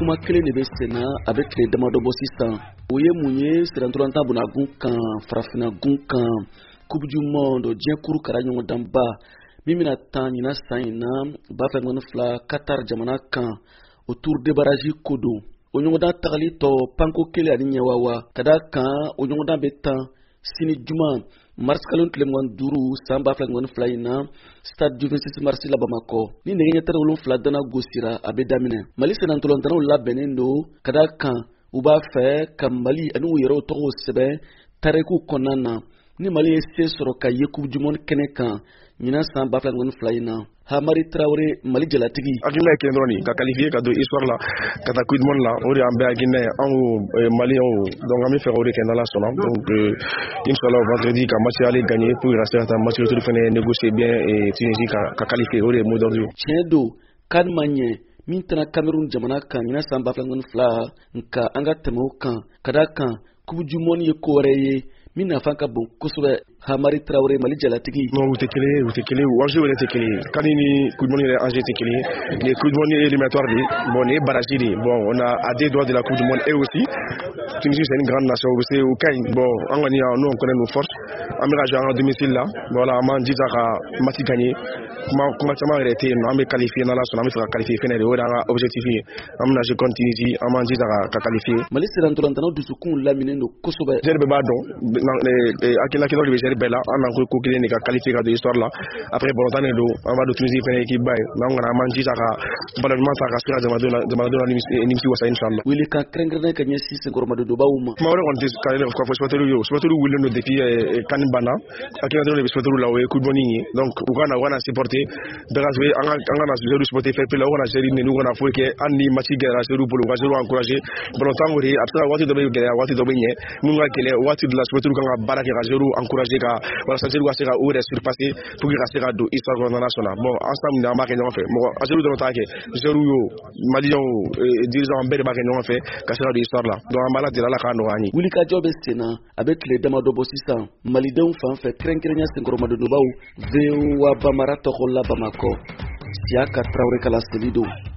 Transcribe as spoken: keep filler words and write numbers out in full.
kuma kelen de bɛ sen na a bɛ tile damadɔ bɔ sisan. O ye mun ye sirantolanta bunnagun kan farafinagun kan coupe du monde diɲɛ kuru kara ɲɔgɔn danba min bɛna tan ɲina san in na ba fila ŋɔni fila Qatar jamana kan o tour de barrage ko don. O ɲɔgɔndan tagali tɔ panko kelen ani ɲɛwawa ka da kan o ɲɔgɔndan bɛ tan sini juma mars kalo tile mugan ni duuru san ba fila ŋɔni fila in na stade du vingt-six mars la Bamakɔ. Ni nɛgɛ ɲɛ tan ni wolonwula dana gosira a bɛ daminɛ. Mali senatolantanaw labɛnnen don ka da kan u b'a fɛ ka Mali ani u yɛrɛw tɔgɔw sɛbɛn tariku kɔnɔna na ni Mali ye se sɔrɔ ka ye coupe du monde kɛnɛ kan ɲinan san ba fila ŋɔni fila in na. Hamari Traoré Mali jalatigi akina kelen dɔrɔn ka qualifier ka don histoire la ka taa coupe du monde la o de an bɛɛ akina an Maliens donc an bɛ fɛ o de kɛ n'Ala sɔnna donc inshallah vendredi ka match aller gagner pour rester ka taa match retour fɛnɛ négocier bien et Tunisie ka ka qualifier o de ye mot d'ordre. Tiɲɛ don kan ma ɲɛ min tɛna Cameroun jamana kan ɲinan san ba fila ŋɔni fila nka an ka tɛmɛ o kan ka da kan coupe du monde ye ko wɛrɛ ye min nafa ka bon kosɛbɛ. Hamari Traoré Mali jalatigi non u tɛ kelen ye u tɛ kelen ye enjeu yɛrɛ tɛ kelen ye kan ni coupe du monde yɛrɛ enjeu tɛ kelen ye ni coupe du monde éliminatoire de bon ni barrage de bon on a à deux doigts de la coupe du monde et aussi Tunisie c'est une grande nation u bɛ se u ka ɲi bon an kɔni nous on connaît nos forces an bɛ ka jouer an ka domicile la voilà an b'an jija ka match gagner kuma kuma caman yɛrɛ tɛ yen nɔ an bɛ qualifier n'Ala sɔnna an bɛ fɛ ka qualifier fɛnɛ de o de an ka objectif ye an bɛna jouer contre Tunisie an b'an jija ka qualifier. Mali serantolantanaw dusukun laminen don kosɛbɛ. Jɛri bɛɛ b'a dɔn hakilina kelen de bɛ jɛri bɛɛ la an n'an ko ko kelen de ka qualifier ka don histoire la après bɔlɔntan de don an b'a don Tunisie fɛnɛ équipe ba ye n'an kɔni an b'an jija ka ballonnement ta ka se ka jamanadenw jamanadenw la nimisi wasa inshallah. Wele kan kɛrɛnkɛrɛnnen ka ɲɛsin senkɔrɔmadobaw ma. Kuma wɛrɛ kɔni tɛ ka yɛlɛ ka fɔ supporteriw ye supporteriw wulilen don depuis CAN banna hakilina dɔrɔn de bɛ supporteriw la o ye coupe du monde ye donc u ka na u ka na supporter bɛɛ ka jouer an ka an ka na jouer supporter fair play la u kana jouer ni u kana foyi kɛ hali ni match gɛlɛyara joueur bolo u ka joueur encourager ballontan ko de a bɛ se ka waati dɔ bɛ gɛlɛya waati dɔ bɛ ɲɛ mun ka gɛlɛya waati de la supporteriw kan ka baara kɛ ka joueur encourager ka walasa joueur ka se ka u yɛrɛ surpasser pour que ka se ka don histoire kɔnɔna sɔnna bon ensemble an b'a kɛ ɲɔgɔn fɛ mɔgɔ a joueur dɔrɔn t'a kɛ joueur yo Maliens dirigeants bɛɛ de b'a kɛ ɲɔgɔn fɛ ka se ka don histoire la donc an b'a la deli Ala k'a nɔgɔya an ye. Wulikajɔ bɛ sen na a bɛ tile damadɔ bɔ sisan Malidenw fan fɛ kɛrɛnkɛrɛnya senkɔrɔmadobaw V O A Bamara tɔgɔ la Bamakɔ Siaka Traoré Kala Selido.